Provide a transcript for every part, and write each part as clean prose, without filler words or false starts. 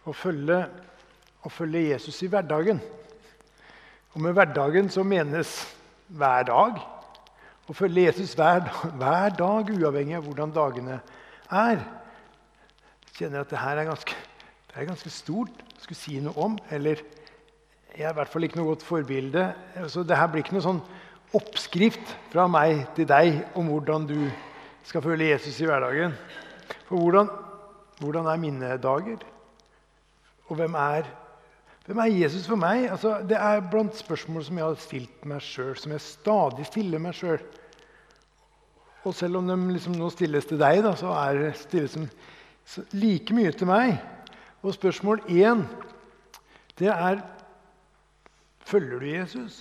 å følge Jesus i hverdagen. Og med hverdagen så menes hver dag. Å følge Jesus hver dag, uavhengig av hvordan dagene er. Jeg kjenner at det her er ganske stort å skulle si noe om, eller jeg er i hvert fall ikke noe godt forbilde. Så det her blir ikke noe sånn oppskrift fra meg til deg om hvordan du skal følge Jesus i hverdagen. For hvordan er mine dager? Og hvem er Jesus for meg? Altså, det er blant spørsmål som jeg har stilt meg selv, som jeg stadig stiller meg selv. Og selv om de liksom nå stilles til deg, da, så er det stilles like mye til meg. Og spørsmål 1, det er, følger du Jesus?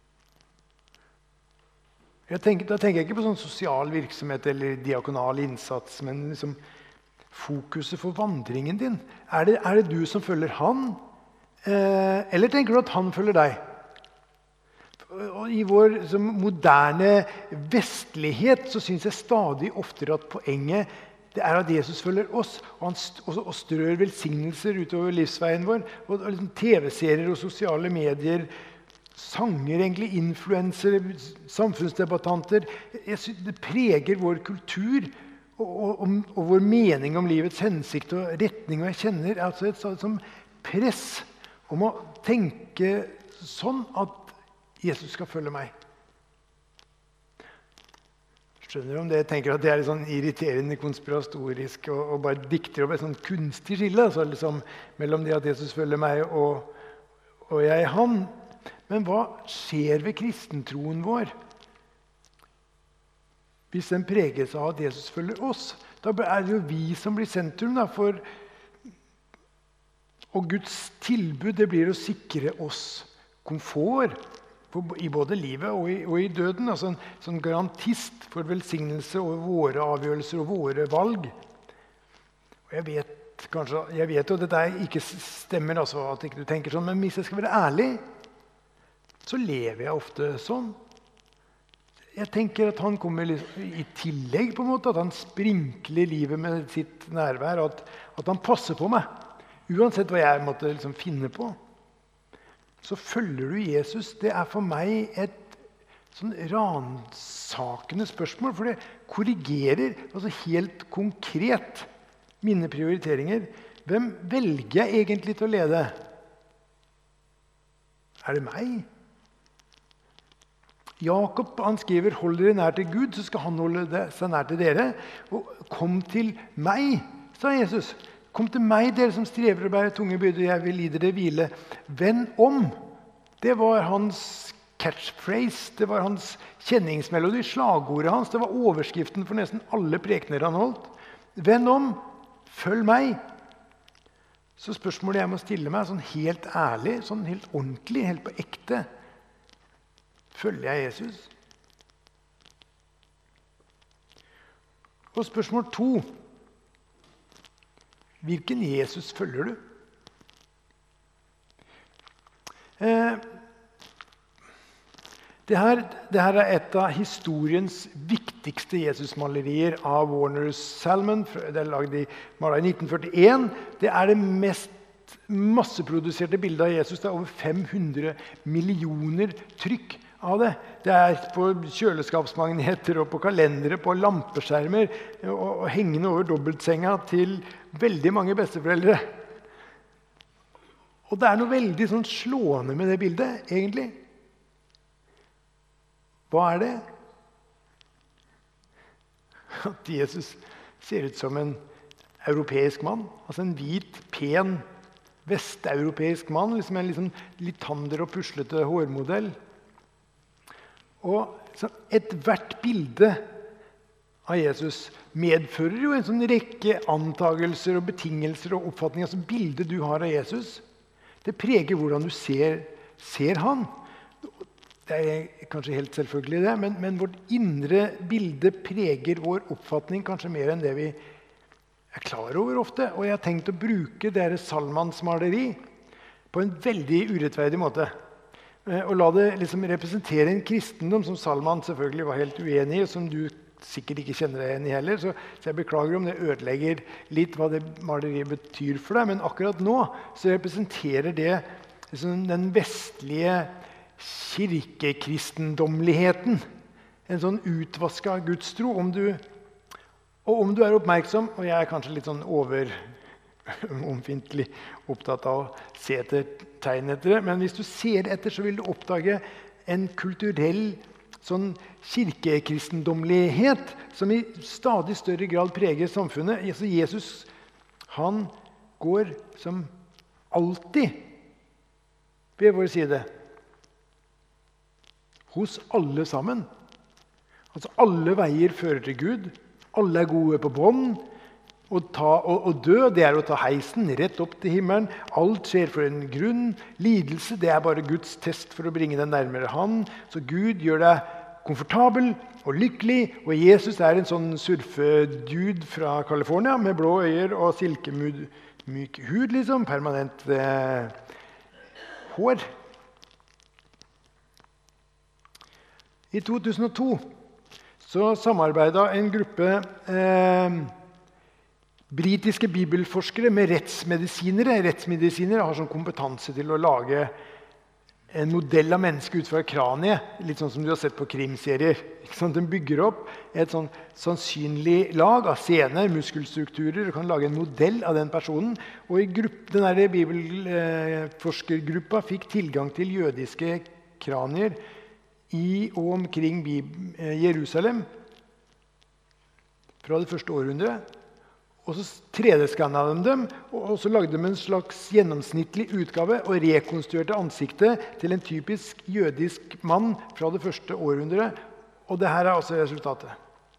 Da tenker jeg ikke på sånn sosial virksomhet eller diakonal innsats, men liksom fokuset for vandringen din. Er det du som følger han? Eller tenker du at han følger deg? Og i vår moderne vestlighet så synes jeg stadig oftere at poenget det er at Jesus følger oss, og strør velsignelser utover livsveien vår. Og liksom TV-serier og sosiale medier, sanger, egentlig influensere, samfunnsdebattanter. Det preger vår kultur og vår mening om livets hensikt og retning. Og jeg kjenner altså et sånt press om å tenke sånn at Jesus skal følge meg. Skjønner du om det? Jeg tenker at det er litt sånn irriterende, konspiratorisk og bare dikter opp et sånn kunstig skille altså liksom, mellom det at Jesus følger meg og jeg han. Men hva skjer ved kristentroen vår hvis den preges av at Jesus følger oss? Da er det jo vi som blir sentrum da, og Guds tilbud det blir å sikre oss komfort i både livet og i døden, altså en sånn garantist for velsignelse over våre avgjørelser og våre valg. Og jeg vet jo at dette ikke stemmer, altså, at ikke du tenker sånn, men hvis jeg skal være ærlig, så lever jeg ofte sånn. Jeg tenker at han kommer i tillegg på en måte, at han sprinkler livet med sitt nærvær, at han passer på meg, uansett hva jeg måtte liksom finne på. Så følger du Jesus. Det er for meg et sånn ransakende spørsmål, for det korrigerer altså helt konkret mine prioriteringer. Hvem velger jeg egentlig til å lede? Er det meg? Jakob han skriver, hold dere nær til Gud, så skal han holde seg nær til dere. Og kom til meg, sa Jesus. Kom til meg, dere som strever og bærer tunge byrder, jeg vil gi dere hvile. Venn om. Det var hans catchphrase, det var hans kjenningsmelodi, slagordet hans. Det var overskriften for nesten alle prekener han holdt. Venn om, følg meg. Så spørsmålet jeg må stille meg, sånn helt ærlig, sånn helt ordentlig, helt på ekte. Følger jeg Jesus? Og spørsmål 2. Hvilken Jesus følger du? Det her er et av historiens viktigste Jesusmalerier av Warner Salmon. Det er laget malet i 1941. Det er det mest masseproduserte bildet av Jesus. Det er over 500 millioner trykk av det. Det er på kjøleskapsmagneter og på kalendere, på lampeskjermer og hengende over dobbeltsenga til veldig mange besteforeldre. Og det er noe veldig sånn slående med det bildet, egentlig. Hva er det? At Jesus ser ut som en europeisk mann, altså en hvit, pen, vesteuropeisk mann, liksom en liksom litt tander og puslete hårmodell. Og et hvert bilde av Jesus medfører jo en sånn rekke antagelser og betingelser og oppfatninger. Altså bildet du har av Jesus, det preger hvordan du ser han. Det er kanskje helt selvfølgelig det, men vårt indre bilde preger vår oppfatning kanskje mer enn det vi er klar over ofte. Og jeg har tenkt å bruke deres Salmans maleri på en veldig urettferdig måte. Og la det liksom representere en kristendom som Salman selvfølgelig var helt uenig i, og som du sikkert ikke kjenner deg igjen i heller, så jeg beklager om det ødelegger litt hva det maleriet betyr for deg, men akkurat nå så representerer det liksom den vestlige kirkekristendomligheten, en sånn utvasket gudstro. Om du er oppmerksom, og jeg er kanskje litt sånn omfintlig opptatt av å se etter tegn etter det, men hvis du ser etter, så vil du oppdage en kulturell sånn kirkekristendomlighet som i stadig større grad preger samfunnet. Jesus, han går som alltid ved vår side. Hos alle sammen. Altså alle veier fører til Gud. Alle er gode på bånd. Å dø, det er å ta heisen rett opp til himmelen. Alt skjer for en grunn. Lidelse, det er bare Guds test for å bringe deg nærmere Han. Så Gud gjør deg komfortabel og lykkelig. Og Jesus er en sånn surfedude fra California med blå øyer og silkemyk hud, liksom. Permanent hår. I 2002 så samarbeidet en gruppe britiske bibelforskere med rettsmedisinere. Rettsmedisinere har sånn kompetanse til å lage en modell av mennesket ut fra kraniet, litt sånn som du har sett på krimserier. Den bygger opp et sånn sannsynlig lag av sener, muskelstrukturer, og kan lage en modell av den personen. Og denne bibelforskergruppa fikk tilgang til jødiske kranier i og omkring Jerusalem fra det første århundret. Og så 3D-skannet de dem, og så lagde de en slags gjennomsnittlig utgave og rekonstruerte ansiktet til en typisk jødisk mann fra det første århundret. Og det her er altså resultatet.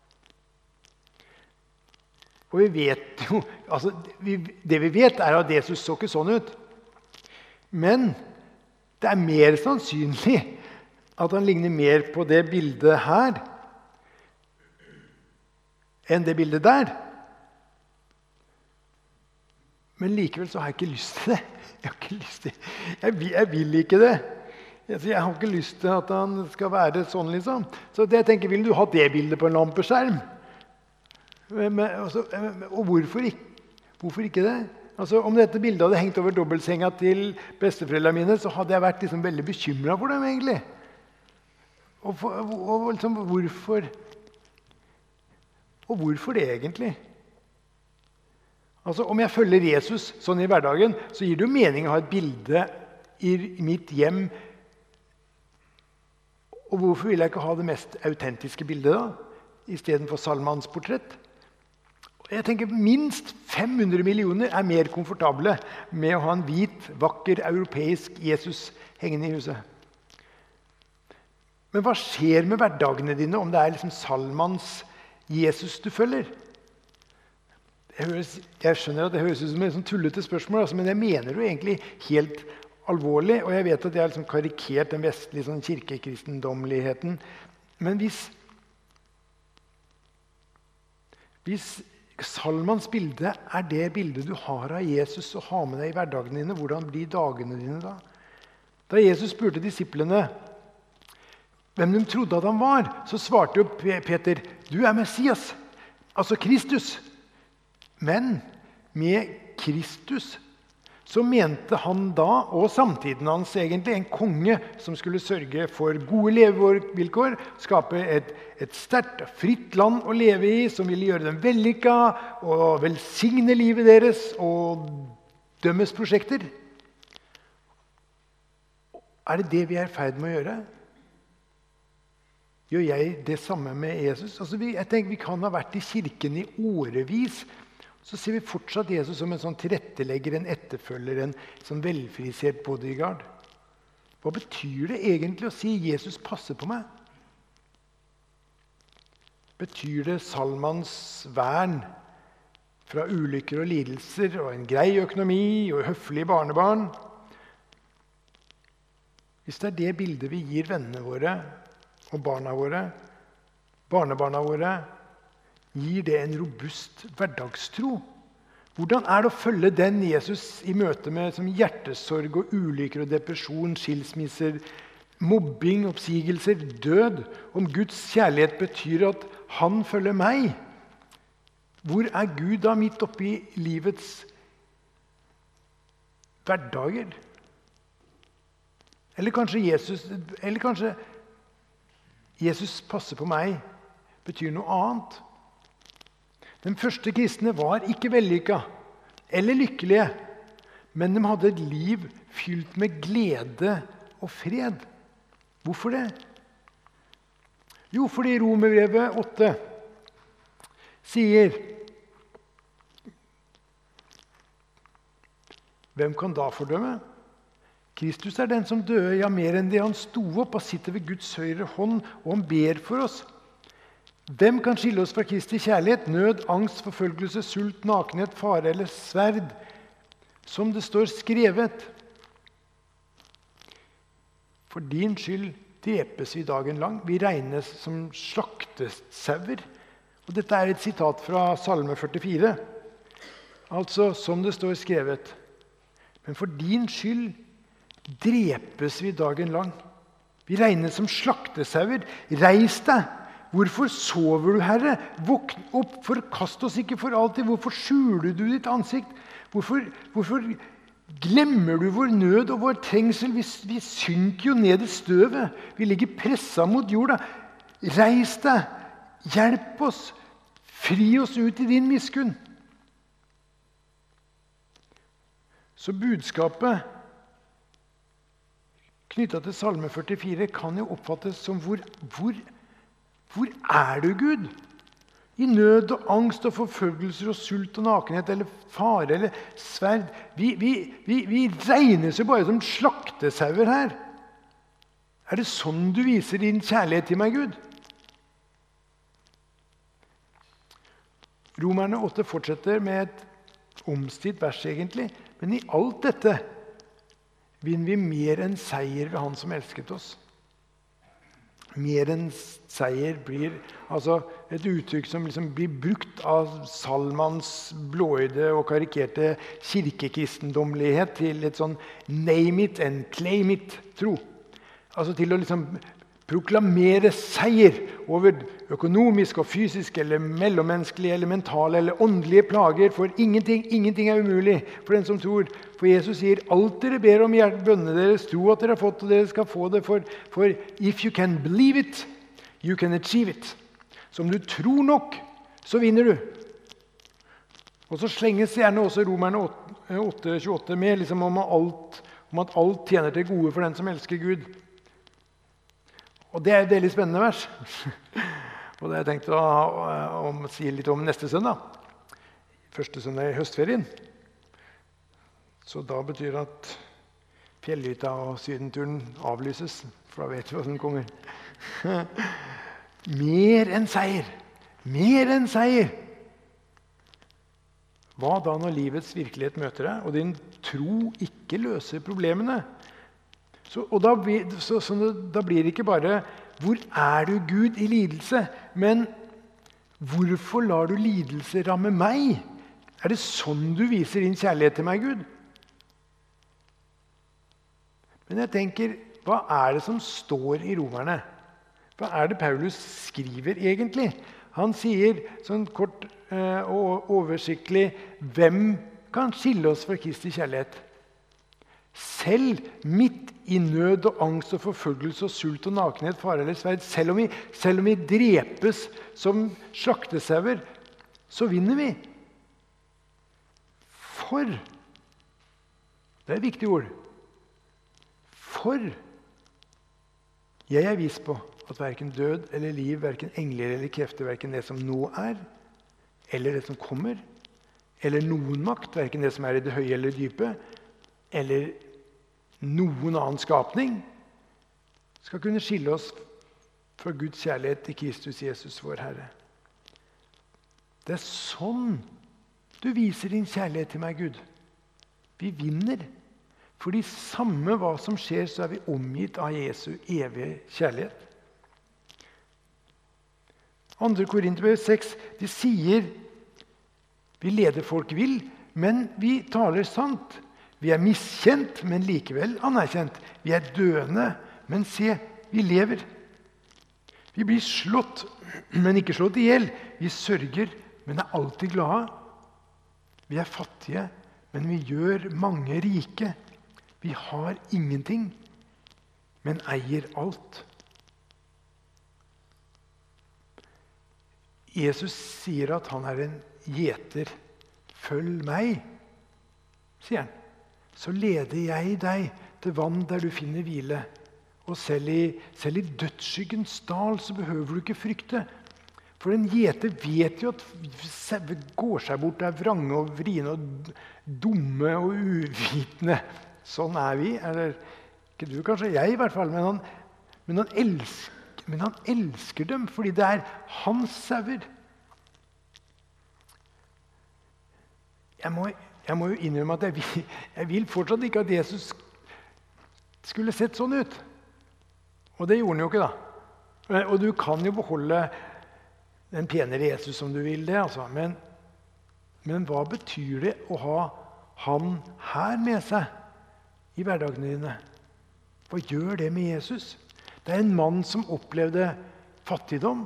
Og vi vet jo, altså det vi vet er at Jesus så ikke sånn ut. Men det er mer sannsynlig at han ligner mer på det bildet her enn det bildet der. Men likevel så har jeg ikke lyst til det. Jeg vil ikke det. Jeg har ikke lyst til at han skal være sånn, liksom. Så jeg tenker, vil du ha det bildet på en lampeskjerm? Og hvorfor ikke det? Altså, om dette bildet hadde hengt over dobbeltsenga til besteforeldrene mine, så hadde jeg vært liksom veldig bekymret for dem, egentlig. Og liksom, hvorfor det egentlig? Altså, om jeg følger Jesus sånn i hverdagen, så gir det jo mening å ha et bilde i mitt hjem. Og hvorfor vil jeg ikke ha det mest autentiske bildet da, i stedet for Salmans portrett? Jeg tenker minst 500 millioner er mer komfortable med å ha en hvit, vakker, europeisk Jesus hengende i huset. Men hva skjer med hverdagene dine om det er liksom Salmans Jesus du følger? Jeg skjønner at det høres ut som et sånn tullete spørsmål, altså, men jeg mener det egentlig helt alvorlig, og jeg vet at jeg har liksom karikert den vestlige sånn kirkekristendomligheten. Men hvis Salmans bilde er det bildet du har av Jesus og har med deg i hverdagene dine, hvordan blir dagene dine da? Da Jesus spurte disiplene hvem de trodde at han var, så svarte jo Peter, du er Messias, altså Kristus. Men med Kristus så mente han da, og samtiden hans egentlig, en konge som skulle sørge for gode levevilkår, skape et sterkt, fritt land å leve i, som ville gjøre dem vellykket og velsigne livet deres og dømmes prosjekter. Er det det vi er i ferd med å gjøre? Gjør jeg det samme med Jesus? Altså, jeg tenker vi kan ha vært i kirken i årevis, så ser vi fortsatt Jesus som en sånn tilrettelegger, en etterfølger, en sånn velfrisert bodyguard. Hva betyr det egentlig å si Jesus passer på meg? Betyr det Salmans vern fra ulykker og lidelser og en grei økonomi og høflige barnebarn? Hvis det er det bildet vi gir vennene våre og barna våre, barnebarna våre, gir det en robust hverdagstro? Hvordan er det å følge den Jesus i møte med som hjertesorg og ulykker og depresjon, skilsmisser, mobbing, oppsigelser, død, om Guds kjærlighet betyr at han følger meg, hvor er Gud da midt oppe i livets hverdager? Eller kanskje Jesus passer på meg, betyr noe annet. Den første kristne var ikke vellykket eller lykkelige, men de hadde et liv fylt med glede og fred. Hvorfor det? Jo, fordi Romerbrevet 8 sier: hvem kan da fordømme? Kristus er den som døde, ja, mer enn det han sto opp og sitter ved Guds høyre hånd, og han ber for oss. Hvem kan skille oss fra Kristi kjærlighet? Nød, angst, forfølgelse, sult, nakenhet, fare eller sverd? Som det står skrevet: for din skyld drepes vi dagen lang. Vi regnes som slaktesauer. Og dette er et sitat fra Salme 44. Altså, som det står skrevet: men for din skyld drepes vi dagen lang. Vi regnes som slaktesauer. Reis deg! Hvorfor sover du, Herre? Våkn opp, forkast oss ikke for alltid. Hvorfor skjuler du ditt ansikt? Hvorfor glemmer du vår nød og vår trengsel? Vi synker jo ned i støvet. Vi ligger presset mot jorda. Reis deg! Hjelp oss! Fri oss ut i din miskunn! Så budskapet knyttet til Salme 44 kan jo oppfattes som hvor er du, Gud? I nød og angst og forfølgelser og sult og nakenhet eller fare eller sverd. Vi regnes jo bare som slaktesauer her. Er det sånn du viser din kjærlighet til meg, Gud? Romerne 8 fortsetter med et omstridt vers egentlig, men i alt dette vinner vi mer enn seier ved han som elsket oss. Mer enn seier blir altså et uttrykk som liksom blir brukt av Salmans blåøyde og karikerte kirkekristendommelighet til et sånn name it and claim it tro. Altså til å liksom proklamere seier over økonomiske og fysiske eller mellommenneskelige eller mentale eller åndelige plager, for ingenting er umulig for den som tror. For Jesus sier, alt dere ber om i bønnene deres, tro at dere har fått, og dere skal få det, for if you can believe it, you can achieve it. Så om du tror nok, så vinner du. Og så slenges gjerne også Romerne 8:28 med liksom om at alt tjener til gode for den som elsker Gud. Og det er et veldig spennende vers. Og det har jeg tenkt å si litt om neste søndag. Første søndag i høstferien. Så da betyr det at fjellhytta og sydenturen avlyses, for da vet vi hva som kommer. Mer enn seier! Mer enn seier! Hva da når livets virkelighet møter deg, og din tro ikke løser problemene? Da blir det ikke bare 'Hvor er du, Gud, i lidelse?' Men 'Hvorfor lar du lidelse ramme meg?' Er det sånn du viser din kjærlighet til meg, Gud? Men jeg tenker, hva er det som står i Romerne? Hva er det Paulus skriver egentlig? Han sier sånn kort og oversiktlig, hvem kan skille oss fra Kristi kjærlighet? Selv midt i nød og angst og forfølgelse og sult og nakenhet, fare eller sverd, selv om vi drepes som slaktesauer, så vinner vi. For, det er et viktig ord, for jeg er viss på at hverken død eller liv, hverken engler eller krefter, hverken det som nå er, eller det som kommer, eller noen makt, hverken det som er i det høye eller dype, eller noen annen skapning, skal kunne skille oss fra Guds kjærlighet til Kristus Jesus, vår Herre. Det er sånn du viser din kjærlighet til meg, Gud. Vi vinner. Fordi samme hva som skjer, så er vi omgitt av Jesu evige kjærlighet. 2. Korinterbrev 6, de sier, vi leder folk vill, men vi taler sant. Vi er miskjent, men likevel anerkjent. Vi er døende, men se, vi lever. Vi blir slått, men ikke slått ihjel. Vi sørger, men er alltid glade. Vi er fattige, men vi gjør mange rike. Vi har ingenting, men eier alt. Jesus sier at han er en gjeter. Følg meg, sier han. Så leder jeg deg til vann der du finner hvile. Og selv i dødsskyggens dal så behøver du ikke frykte. For en gjeter vet jo at sauer går seg bort, er vrange og vriene og dumme og uvitende. Sånn er vi. Eller ikke du, kanskje jeg i hvert fall. Men han elsker dem fordi det er hans sauer. Jeg må jo innrømme at jeg vil fortsatt ikke at Jesus skulle sett sånn ut. Og det gjorde han jo ikke da. Og du kan jo beholde den penere Jesus som du vil det, altså. Men hva betyr det å ha han her med seg i hverdagene dine? Hva gjør det med Jesus? Det er en mann som opplevde fattigdom,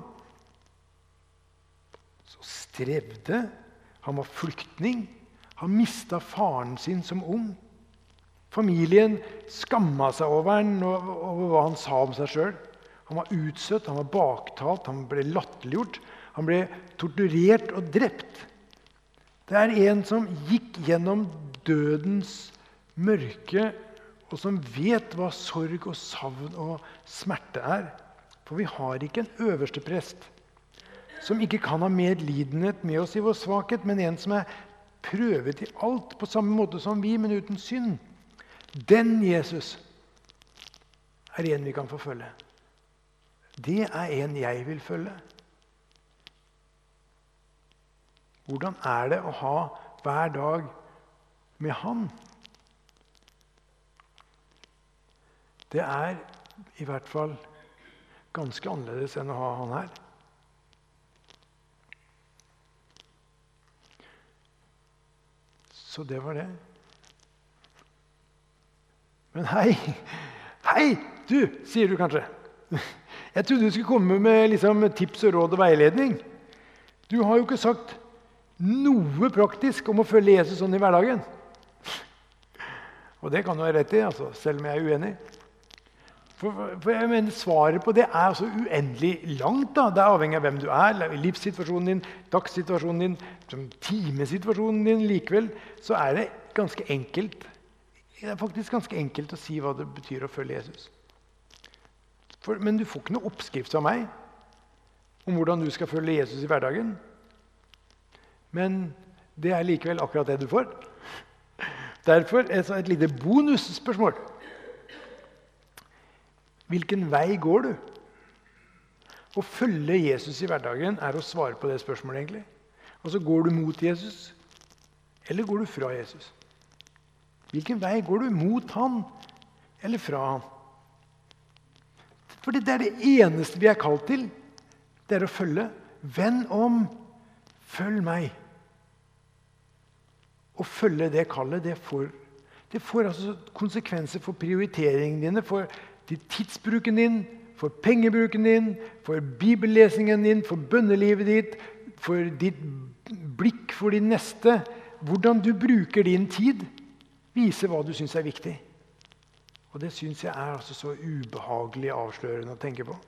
så strevde, han var flyktning, han mistet faren sin som ung. Familien skammet seg over han og over hva han sa om seg selv. Han var utstøtt, han var baktalt, han ble latterliggjort, han ble torturert og drept. Det er en som gikk gjennom dødens mørke, og som vet hva sorg og savn og smerte er. For vi har ikke en øverste prest som ikke kan ha medlidenhet med oss i vår svakhet, men en som er prøvet i alt på samme måte som vi, men uten synd. Den Jesus er en vi kan forfølge. Det er en jeg vil følge. Hvordan er det å ha hver dag med han? Det er i hvert fall ganske annerledes enn å ha han her. Så det var det. Men hei, du, sier du kanskje. Jeg trodde du skulle komme med tips og råd og veiledning. Du har jo ikke sagt noe praktisk om å følge Jesus sånn i hverdagen. Og det kan du ha rett i, altså, selv om jeg er uenig. For jeg mener, svaret på det er så uendelig langt. Da. Det er avhengig av hvem du er, livssituasjonen din, dagssituasjonen din, timesituasjonen din. Likevel så er det ganske enkelt. Det er faktisk ganske enkelt å si hva det betyr å følge Jesus. Men du får ikke noe oppskrift av meg om hvordan du skal følge Jesus i hverdagen. Men det er likevel akkurat det du får. Derfor er det et lite bonusspørsmål. Hvilken vei går du? Å følge Jesus i hverdagen er å svare på det spørsmålet egentlig. Altså, går du mot Jesus, eller går du fra Jesus? Hvilken vei går du mot han, eller fra han? For det er det eneste vi er kalt til. Det er å følge. Vend om, følg meg. Å følge det kallet, det får altså konsekvenser for prioriteringene dine, for tidsbruken din, for pengebruken din, for bibellesingen din, for bønnelivet ditt, for ditt blikk for din neste. Hvordan du bruker din tid, viser hva du synes er viktig. Og det synes jeg er altså så ubehagelig avslørende å tenke på.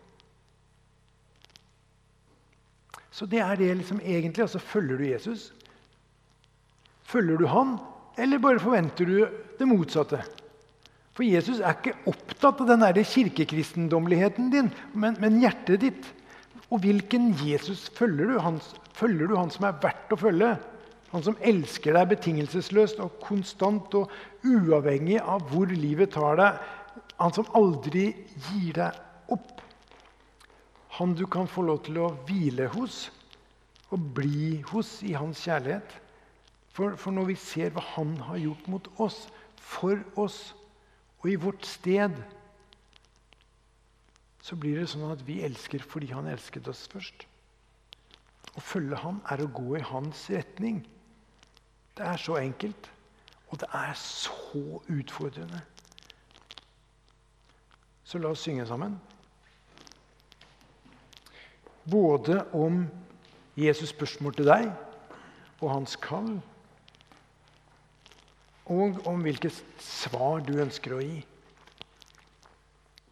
Så det er det egentlig, altså følger du Jesus? Følger du han, eller bare forventer du det motsatte? For Jesus er ikke opptatt av den der kirkekristendomligheten din, men hjertet ditt. Og hvilken Jesus følger du? Følger du han som er verdt å følge? Han som elsker deg betingelsesløst og konstant og uavhengig av hvor livet tar deg. Han som aldri gir deg opp. Han du kan få lov til å hvile hos og bli hos i hans kjærlighet. For når vi ser hva han har gjort mot oss, for oss og i vårt sted, så blir det sånn at vi elsker fordi han elsket oss først. Å følge han er å gå i hans retning. Det er så enkelt, og det er så utfordrende. Så la oss synge sammen. Både om Jesus' spørsmål til deg og hans kall, og om hvilket svar du ønsker å gi.